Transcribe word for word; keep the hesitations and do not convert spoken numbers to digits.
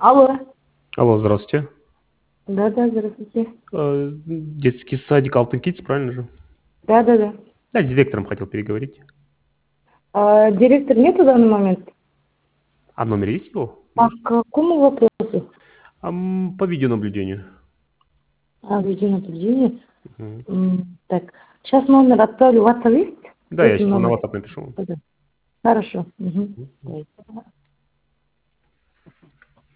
Алло. Алло, здравствуйте. Да-да, здравствуйте. Э, детский садик Алтын Кидс, правильно же? Да-да-да. Да, с директором хотел переговорить. А, директор нет в данный момент? А номер есть его? По Может? какому вопросу? Ам, по видеонаблюдению. А, видеонаблюдение. Мгм. М, Так, сейчас номер отправлю. У вас есть? Да, я Этим сейчас вам на номером? WhatsApp напишу. Да-да. Хорошо. Мгм. Мгм. Давайте.